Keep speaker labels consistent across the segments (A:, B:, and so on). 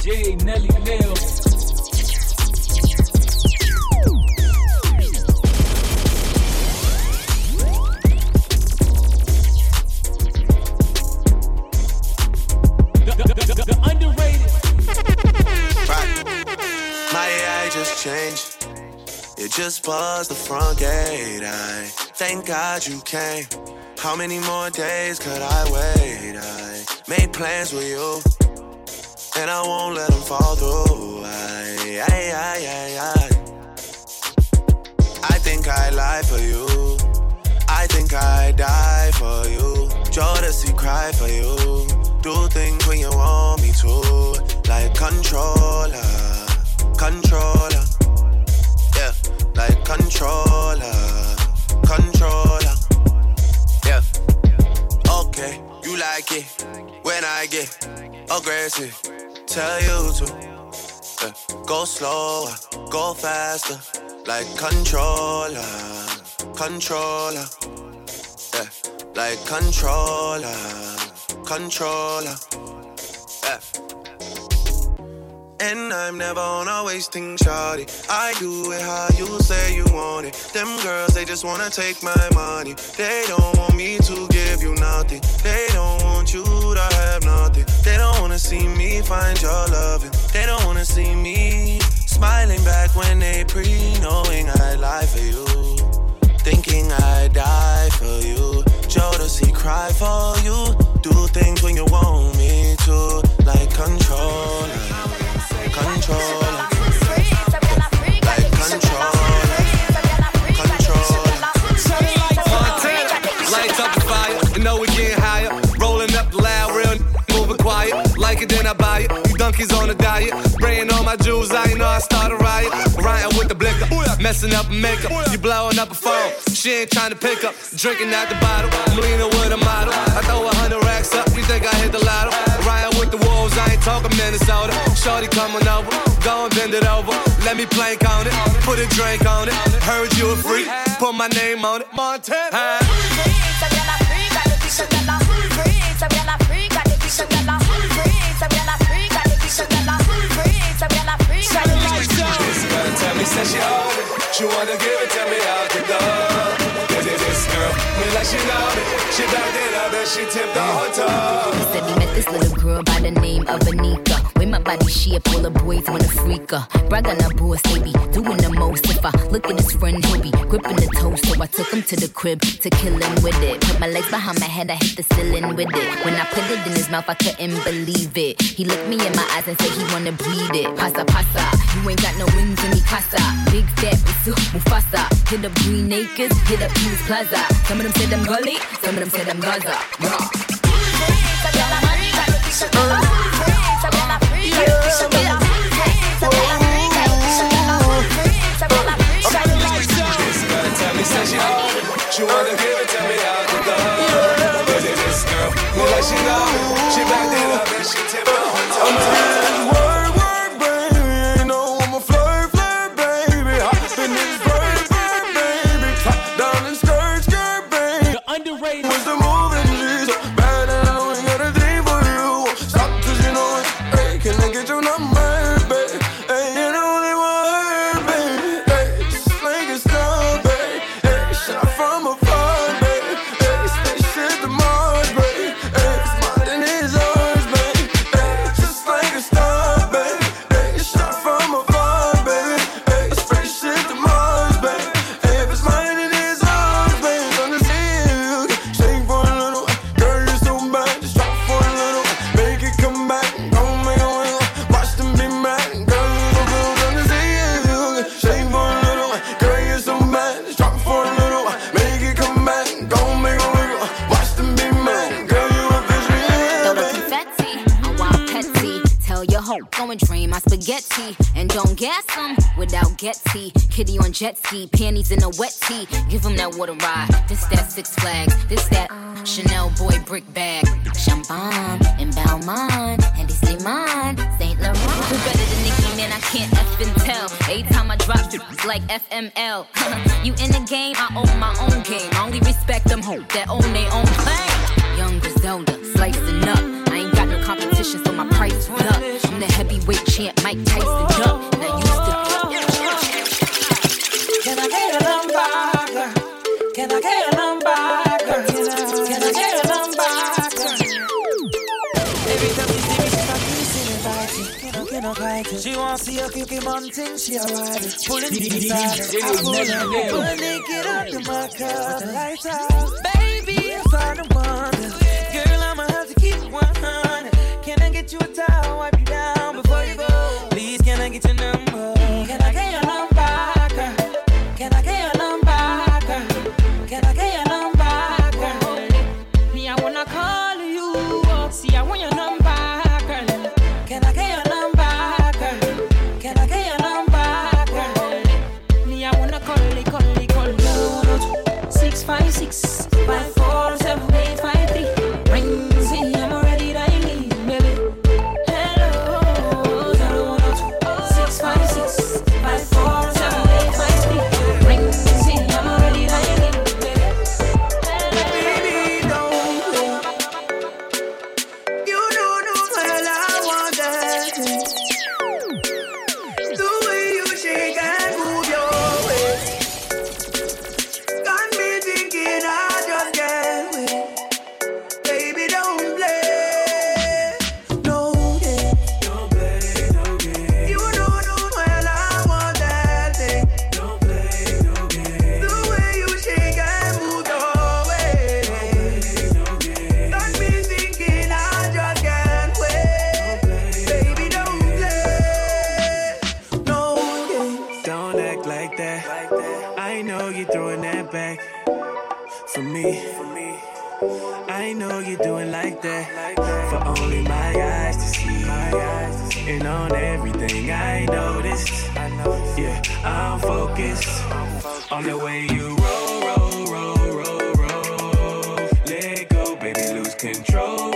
A: J, Nelly, Nail. The underrated.
B: Right. My AI just changed. It just buzzed the front gate. I thank God you came. How many more days could I wait? I made plans with you, and I won't let them fall through. I think I lie for you. I think I die for you. Jodeci cry for you. Do things when you want me to. Like controller. Yeah, like controller. Yeah. Okay, you like it when I get aggressive. Tell you to go slower, go faster. Like controller. Yeah, like controller. Yeah. And I'm never on a wasting shawty. I do it how you say you want it. Them girls, they just wanna take my money. They don't want me to give you nothing. They don't want you to have nothing. They don't wanna see me find your loving. They don't wanna see me smiling back when they knowing I lie for you. Thinking I die for you. Jodeci cry for you. Do things when you want me to. Like controller. Like controller.
C: Lights up the fire, you know we getting higher. Rolling up loud, real moving quiet. Like it, then I buy it. You donkeys on a diet. Spraying on my jewels, I know I start a riot. Riding with the blicker, messing up makeup. You blowing up a phone, she ain't trying to pick up. Drinking out the bottle, I'm leaning with a model. I throw 100 racks up, you think I hit the lotto? Riding with the wolves, I ain't talking Minnesota. Shorty coming over, go and bend it over. Let me plank on it, put a drink on it. Heard you a freak, put my name on it. Montana. Tell me, said she own it. She wanna give it to me out the door. This girl, me like she know it. She backed it up and she tipped the whole toe.
D: He said he met this little girl by the name of Anika. With my body shape, all the boys wanna freak her. Brag on her boss, they be doing the most. If I look at his friend, he'll be gripping the toast. So I took him to the crib to kill him with it. Put my legs behind my head, I hit the ceiling with it. When I put it in his mouth, I couldn't believe it. He looked me in my eyes and said he wanna bleed it. Pasa, pasa, you ain't got no wings in me casa. Big fat, Mufasa. Hit up Green Acres, hit up Peace Plaza. Some of them said I'm gully, some of them said I'm Gaza.
C: She wanna give it to me out the door. This girl, me like she know it. She backed it up and she tipped the whole toe.
E: Work, baby. Ain't no I'm a flirt, baby. Hop in this bird, baby. Top down and skirt, baby.
A: The underrated.
E: Was the moving G's bad and I ain't got a thing for you. Stop 'cause you know it. Hey, can I get your number, baby? Hey, you know they want her, baby. Hey, just like it's done, baby. Hey, shot from afar, baby. Hey, spaceship to Mars, baby. Hey, it's mine and it's ours, baby. Hey, just like a star, baby. Hey, shot from afar, baby. Hey, spaceship to Mars, baby. Hey, if it's mine and it's ours, baby. Gonna see you. Shake for a little, girl, you're so bad. Just drop for a little, make it come back. Don't make a wiggle, watch them be mad. Girl, you're so good, gonna see you. Shake for a little, girl, you're so bad. Just drop for a little, make it come back. Don't make a wiggle, watch them be mad. Girl, you a vision.
D: Throw the confetti, I want petty. Tell your hoe, go and drain my spaghetti. And don't gas them without Getty. Kitty on jet ski, panties in a wet tee. Give them that water ride. This that Six Flags. This that Chanel boy brick bag. Champagne and Balmain. And this Liman, Saint Laurent. Who better than Nicki, man? I can't effing tell. Every time I drop shit, it's like FML. You in the game, I own my own game. I only respect them hoes that own their own plane. Young Griselda, slicing up. I ain't got no competition, so my price is up. I'm the heavyweight champ, Mike Tyson jump. And I used to.
F: Can I get a number, girl? Can I get a number, girl? Can I get a number, girl? Every time she see me, she's not kissing and biting. Can I fight it? She wants to see a cookie mountain, she a ride it. Pulling me inside, I pull her. Put naked up in my car, the lights out. Baby, I found a wonder. Girl, I'ma have to keep it 100. Can I get you a towel, wipe you down before you go? Please, can I get your number? Can I get your number, girl? Can I get your number, girl? Can I get your number, girl? Me, I wanna call you. See, I want your number, girl. Can I get your number, girl? Can I get your number, girl? Me, I wanna call you. 656 547 853. Ring, see, I'm already dialing, baby. Hello, 656 547 853. Ring, see, I'm already dialing, baby. Baby, don't wait. You don't know well I want that. The way you shake and move your waist got me thinking I just can't wait. Baby, don't play. No game. Don't play, no game. You don't know well I want that thing. Don't play, no game. The way you shake and move your waist got me thinking I just can't wait. Baby, don't play. No game.
E: Don't act like that. I know you're throwing that back for me. I know you're doing like that for only my eyes to see. And on everything I noticed, yeah, I'm focused on the way you roll, roll, roll, roll, roll. Let go, baby, lose control.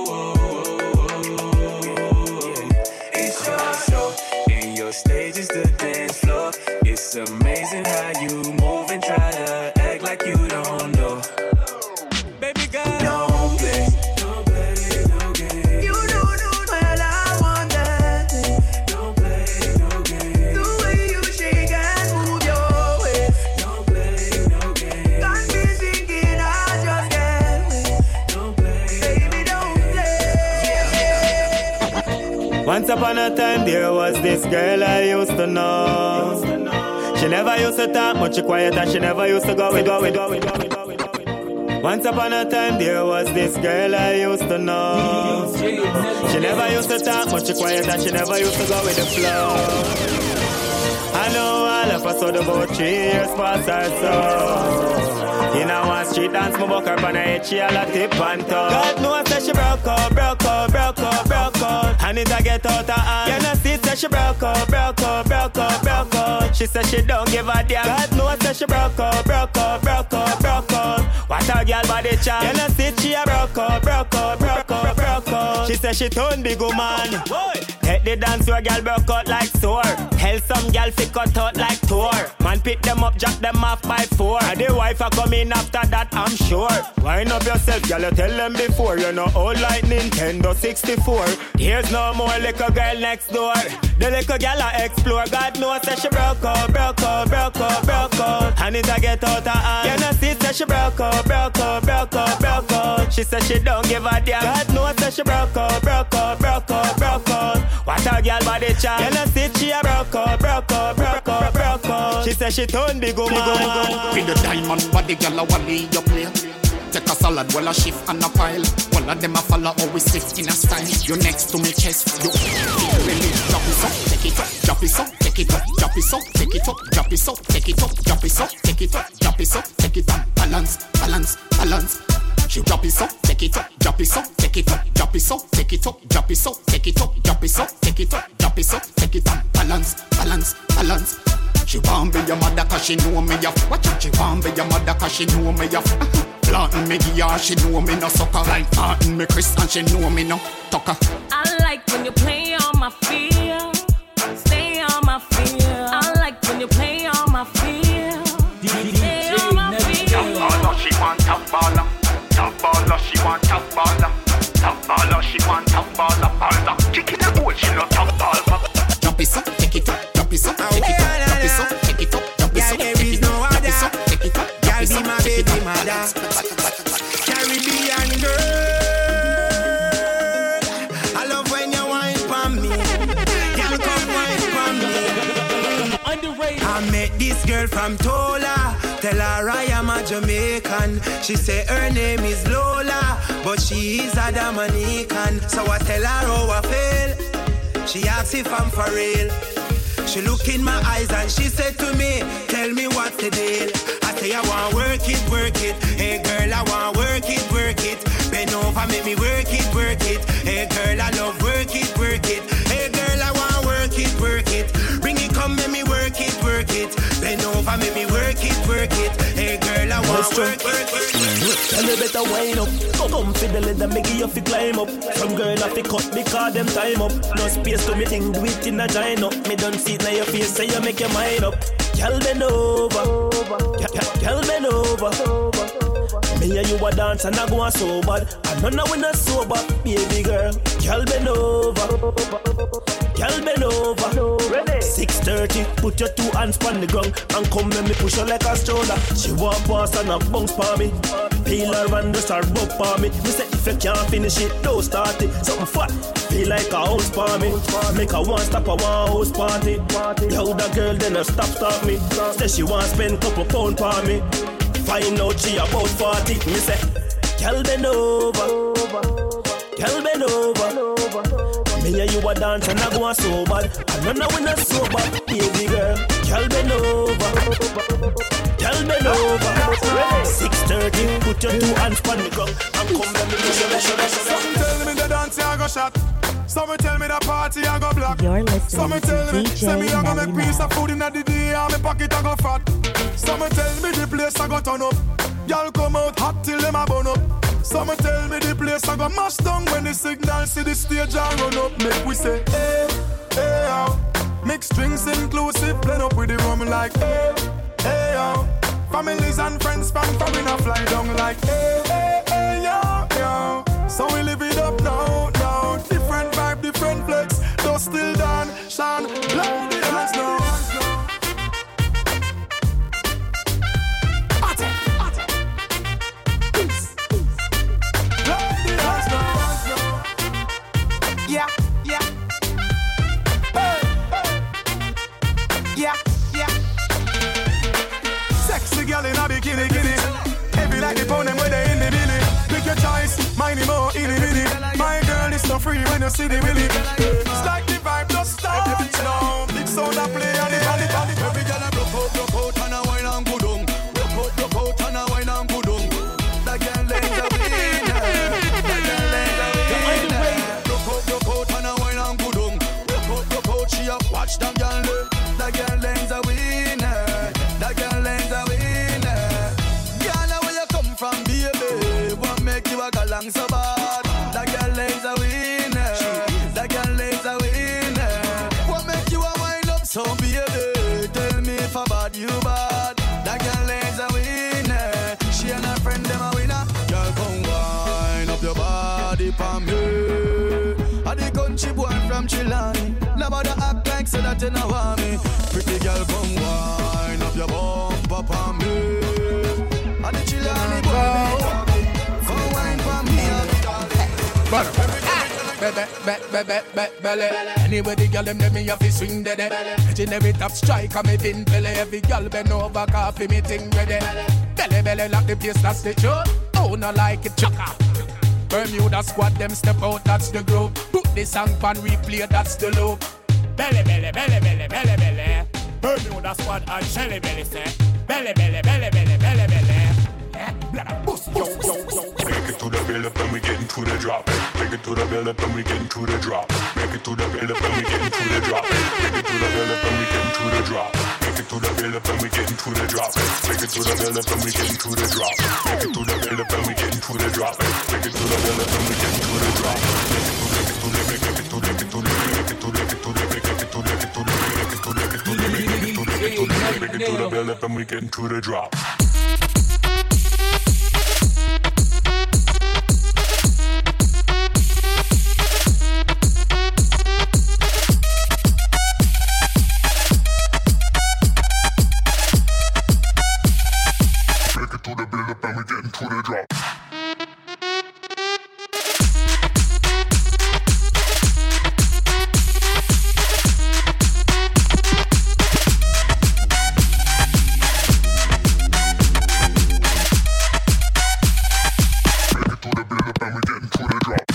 E: It's your show, and your stage is the dance floor. It's amazing how you move and try to act like you don't know. Baby girl, don't play, no game.
F: You don't know well I want that thing.
E: Don't play, no game.
F: The way you shake and move your waist
E: Don't play, no game.
F: got me thinking I just can't wait.
E: Don't play.
F: Baby, don't play.
G: Once upon a time there was this girl I used to know. She never used to talk much quiet and she never used to go with. Once upon a time there was this girl I used to know. She never used to talk much quiet and she never used to go with the flow. I know all of us had about 3 years past or so. In a one street dance, my buck her on her head, she all a tip and toe. God knows that she broke out. And it a get out of hand. You know see that she broke out. She said she don't give a damn. God knows that she broke out. What a girl body chat. You know see she a broke out. She said she turn big woman. Take the dance where girl broke out like sore. Hell some girl fi cut out like tour. Man pick them up, jack them off by 4. And the wife a come in after that, I'm sure. Wind up yourself, girl, you tell them before. You know old like Nintendo 64. Here's no more little girl next door. The little girl a explore. God knows that she broke out. And it a get out of hand. You know see that she broke out. She said she don't give a damn. God knows that she broke out. What a girl body chat. You know see she a broke out. She said she turn big woman.
H: With the diamond body, girl a wally you play. Take a salad, well a shift and a pile. All of them a follow always sit in a style. You next to me chest, you really drop it up, take it up, drop it up, take it up, drop it up, take it up, drop it up, take it up, drop it up, take it up, drop it up, take it up, balance. She drop it up, take it up, drop it up, take it up, drop it up, take it up, drop it up, take it up, drop it up, take it up, drop it up, take it up, balance. She want be your mother cause she know me off. Watch out, she want be your mother cause she know me off. Planting me gear, she know me no sucker. Like planting me Chris and she know me no tucker.
I: I like when you play on my feel, stay on my feel. I like when you play on my feel, stay on my feel.
H: Top baller, she want top baller. Top baller, she want top baller. Top baller, she want top baller. Kick in the goal, she love top baller. Drop it up, take it up, drop it up, take it up, drop it up, take it up, drop it up,
J: there is no other.
H: take it up,
J: Girl, be my baby mother. Caribbean girl, I love when you wine for me. Girl, come wine for me.
A: Underrated.
J: I met this girl from Tola. Tell her I am a Jamaican. She say her name is Lola, but she is a Dominican. So I tell her how I feel. She asks if I'm for real. She look in my eyes and she said to me, tell me what's the deal. I say I want work it, work it. Hey girl, I want work it, work it. Bend over, make me work it, work it. Hey girl, I love work it, work it. Hey girl, I want work it, work it. Bring it, come, make me work it, work it. Bend over, make me work it, work it. Hey girl, I want work it, work it.
K: Tell me better wind up. Come fiddle it and make you fi climb up. Some girl have to cut because them time up. No space to me think do it in a giant up. Me don't see it now your face say you make your mind up. Girl bend over. Girl bend over. Me and you a dance and I go on so bad. I know now we not sober, baby girl. Girl bend over. Girl bend over. 6:30, put your 2 hands on the ground and come let me push her like a stroller. She walk past and a bounce for me. Peel her and just start rub for me. Me say if you can't finish it, don't start it. Something fat, feel like a house for me. Make her one stop a one house party. Yo, that girl then her stop me. Say she want spend couple pound for me. Find out she about 40. Me say, girl bend over. Girl bend over. Me and you a dance and I go on so bad. I know now we not so bad, baby girl. Girl bend over. Girl bend over. 6:30, put your 2 hands on the ground and come let me push your.
E: Some tell me the dance I go shot. Some tell me the party I go block.
L: You're listening
E: Some
L: to
E: tell me,
L: DJ
E: say me I go
L: Melly
E: make piece
L: Mel.
E: of food in the day and my pocket I go fat. Some tell me the place I go turn up. Y'all come out hot till them a burn up. Some tell me the place I go mash down when the signal see the stage and run up. Make we say, hey, hey, oh. Mixed drinks inclusive, blend up with the rum like, hey, hey, oh. Families and friends from in a fly down like, hey, hey, hey, yo, yo. So we live it up now, now. Different vibe, different flex. Though still done, shine, blow the hands now.
J: Yeah, yeah. Hey, hey. Yeah, yeah.
E: Sexy girl in a bikini, heavy like the pound them when they in the billy. Pick your choice, mine more itty bitty. My girl is so free when you see the willy. It's like the vibe just starts now. Big sound a play and the body. Every girl a broke out and a wine and go down. Broke out and a wine and go down. That girl is a winner. That girl is a winner. Broke out and a wine and go down. Broke out, she a watch that girl. That girl is a winner. That girl is a winner. Girl, where you come from, baby? What make you a galang so bad? That girl is a winner. That girl is a winner. What make you a wind up so, baby? Tell me if I bad, you bad. That girl is a winner. She and her friend them a winner. Girl, come wind up your body for me. I the country boy from Chilani. Nobody act like so that you know want me. Pretty girl, come wind up your bumper for me. I the Chilani boy, come wine for me. Belly. Anybody girl them let me have to swing dead. Legendary top strike on me thin belly. Every girl bend over coffee me thing ready. Belly like the place that's the truth. Oh, not like it chaka. Bermuda squad them step out, that's the group. Put the song pan replay, that's the loop. Belly. Bermuda squad and Shelly Belly say. Belly. Boost. Yo.
M: Make it to the build up and we get into the drop. Make it to the build up and we get into the drop. Make it to the build up and we get into the drop. Make it to the build up and we get into the drop. Make it to the build up and we get into the drop. Make it to the build up and we get into the drop. Make it to the build up and we get into the drop. Make it to the build up and we get into the drop. Make it to the build up and we get into the drop. getting to the drop.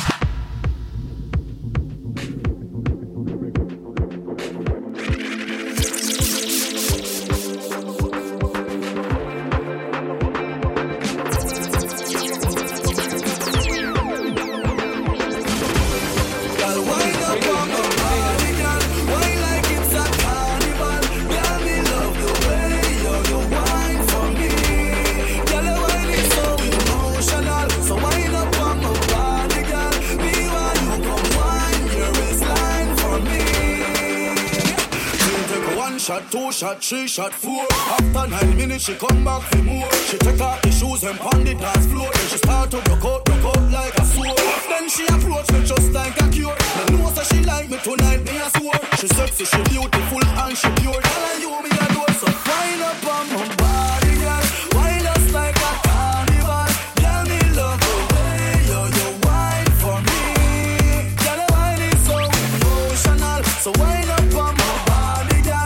L: Shot, 2 shot, 3 shot, 4. After 9 minutes, she come back for more. She take off the shoes and pound the dance floor. Then she start to broke out like a sword. Then she approach me just like a cure. I know that she like me tonight, me a swore. She sexy, she beautiful and she pure. Girl, and you me a do so. Wind up on my body, girl. Wind us like a carnival. Girl, me love the way you wine for me. Girl, the wine is so emotional. So wind up on my body, girl.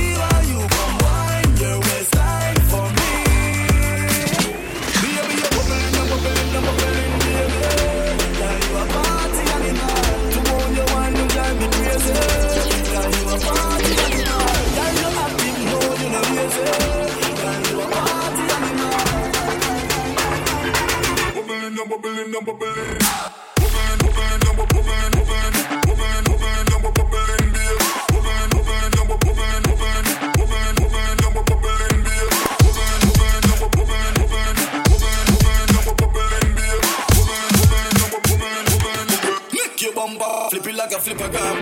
L: Make your bumper flip it like a flipper gram.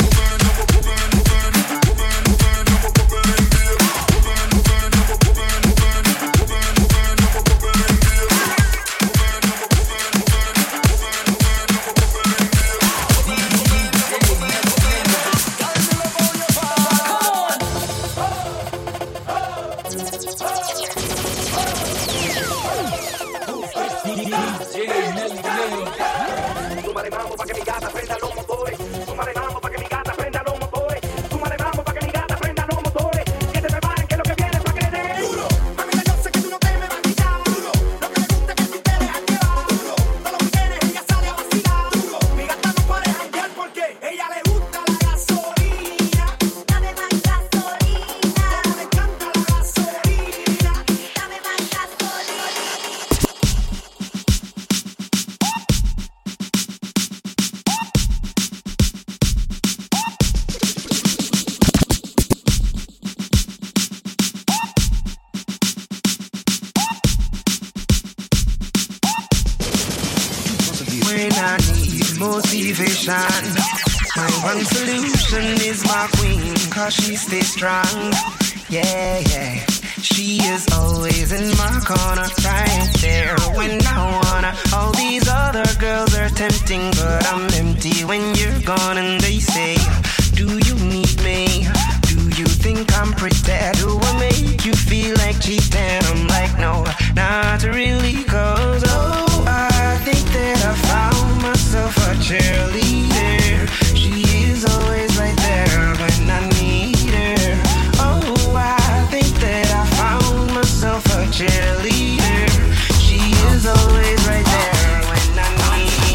J: My one solution is my queen, cause she stays strong. Yeah, yeah. She is always in my corner, right there when I wanna. All these other girls are tempting, but I'm empty when you're gone. And they say, do you need me? Do you think I'm pretty? Do I make you feel like cheating? I'm like, no, not really, cause oh, I think that I found myself a cheerleader. She is always right there when I need her. Oh, I think that I found myself a cheerleader. She is always right there when I need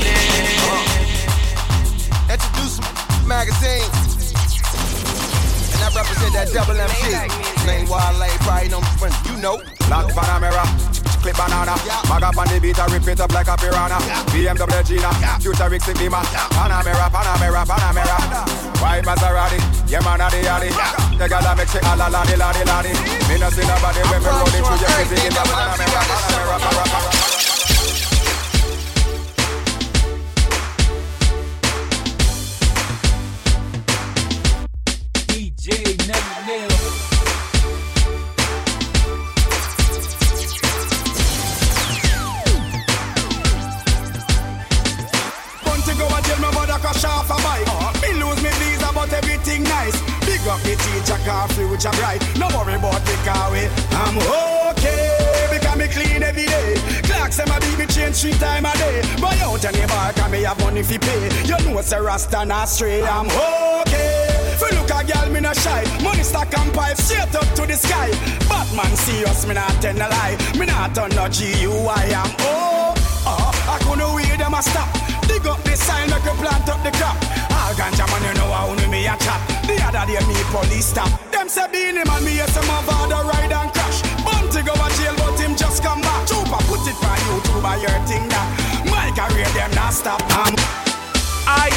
J: her.
N: Introduce magazine, and I represent that double MC. Main wildlife, right on front, you know. Lock Panamera, clip banana. Mag up on the beat, I rip it up like a piranha. BMW Gina, futuristic Lima. Panamera, Panamera, Panamera. White Maserati, yeah man of the yardie. The girl that make shit all la la la la. Me no see nobody when me rolling through your city in the Panamera, Panamera, Panamera.
L: Everything nice. Big up the teacher, car future bright. No worry about the car way. I'm okay because me clean every day. Clocks and my baby change 3 times a day. Buy out any bar can me have money fi pay. You know it's a Rasta not stray. I'm okay. If you look a girl, me no shy. Money stack and pipe straight up to the sky. Batman see us, me not tell a lie. Me not turn no GUI. I'm I couldn't win boy them a stop. Dig up the sign, make you plant up the crop. All ganja man, you know how me a chat. The other day me police stop. Them say Beanie Man, me yes some of the ride and crash. Bunty go to jail, but him just come back. Chupa put it for YouTube, I hear thing that. My career them not stop. I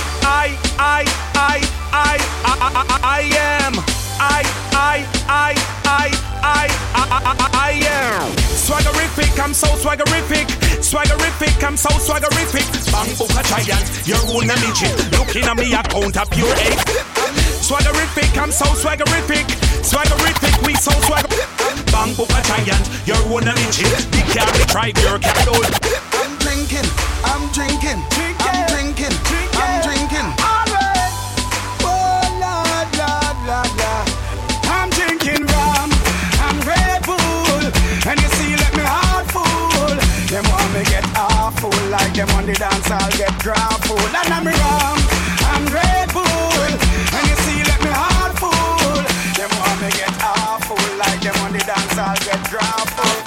L: am swaggerific, I'm so swaggerific. Swaggerific, I'm so swaggerific. Bang book a giant, your own midget. Looking at me account a pure eight. Swaggerific, I'm so swaggerific. Swaggerific, we so swaggerific. Bang book a giant, your own midget. Big carry tribe, your cattle. I'm drinking, I'm drinking, I'm drinking, I'm drinking. Alright. Oh Lord, Lord, Lord, Lord. I'm drinking rum, I'm Red Bull, and you see, let me heart full. Them want me get awful, like them on the dance, I'll get grappled. And I'm rum, I'm Red Bull, and you see, let me heart full. Them want me get awful, like them on the dance, I'll get grappled.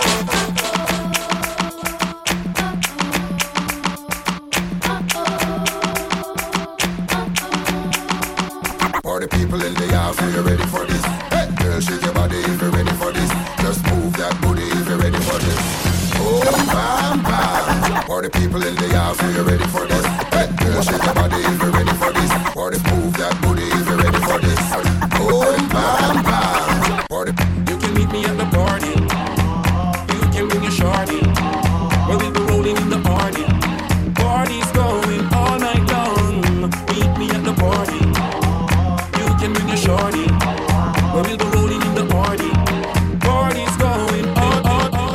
O: For the people in the house, are you ready for this? Hey, girl, shake your body if you're ready for this. Just move that booty if you're ready for this. Oh, bam, bam. For the people in the house, are you ready for this? Hey, girl, shake your body if you're ready for this. For the move that booty if you're ready for this. Oh, bam, bam. For the
P: you can meet me at the party. You can bring your shorty. We'll be rolling in the party. Party's going all night long. Meet me at the party. Can bring your shorty, where we'll be rolling in the party. Party's going on.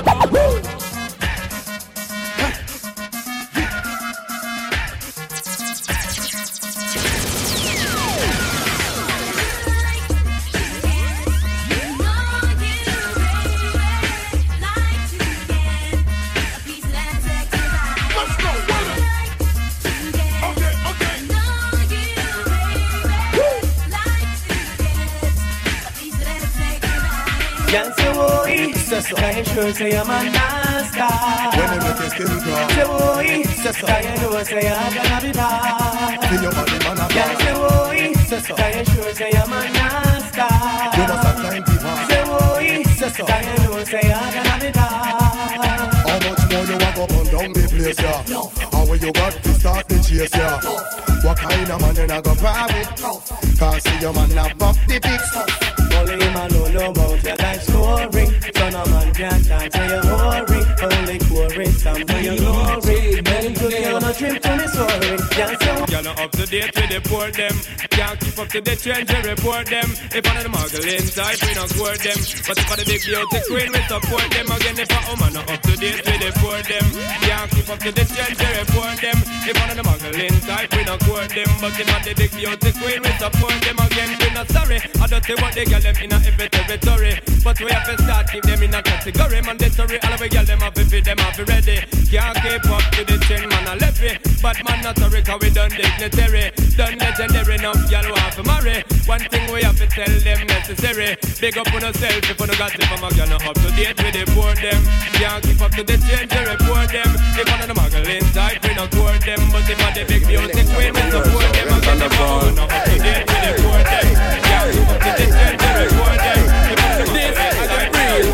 K: Say sure say I'm a NASCAR. When you make your skin crawl. Say boy, say you know say I'm gonna be bad. See your body man a bad. Say boy, say sure say I'm a NASCAR. You must have time people. Say boy, say you know say I'm gonna be bad. How much more you want to burn down the place, yeah? No. How will you got to start the chase, yeah? No. What kind of man then I go par with? No. Can't see your man a buck the big. Only man know about your life story. So no man can't dance to your worry. Only chorus and for your glory. Then you get on a trip to Missouri.
P: You're not up to date with the poor them. Can't keep up to the trends and report them. If one of the muggling type, we don't score them. But if for the big beauty queen, we support them. Again, if a woman not up to date with the poor them. Can't keep up to the trends and report them. If one of the muggling type, we don't score them. But if for the big beauty queen, we support them. Again, we not sorry. I don't see what they get them in a every territory. But we have to start keep them in a category. Mandatory, all of we get them have to feed them have to ready. Can't keep up to the trend, man, I left it. But man, not sorry, cause we done dignitary. Done legendary, enough, y'all who have to marry. One thing we have to tell them necessary. Big up on yourself if you don't got it from a girl, not up to date with the poor them. Can't keep up to the change, you report them. If one of the muggling type, we don't court them. But if I the big beauty queen, we support them. Again, if I not up to date with the poor them. Can't keep up to the change, you report them. If I the this, I got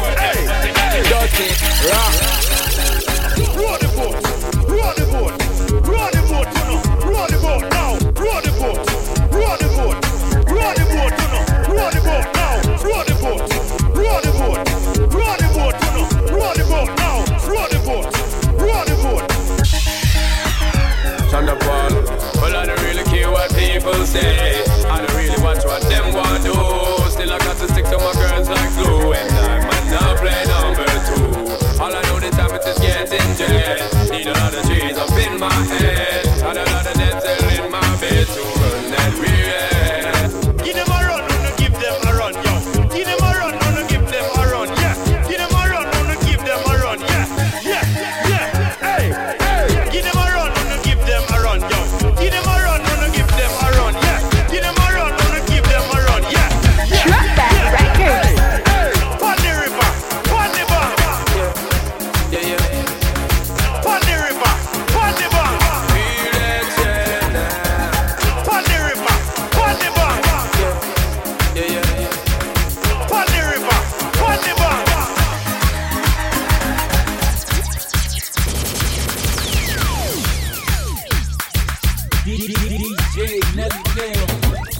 P: real. Dirty, rock. Roll the boat, roll the boat, roll the boat, you know. Roll the boat now, roll the boat, roll the boat, roll the boat, you know. Roll the boat now, roll the boat, roll the boat, roll the boat, you know. Roll the boat now, roll the boat, roll the boat. Thunderball.
A: DJ Nelly Nail.